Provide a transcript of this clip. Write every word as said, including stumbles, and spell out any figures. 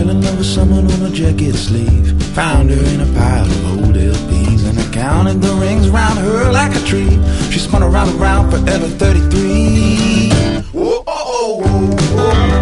fell in love with someone on a jacket sleeve. Found her in a pile of old L Ps, and I counted the rings round her like a tree. She spun around and around forever thirty-three. Whoa, oh, oh, oh, oh.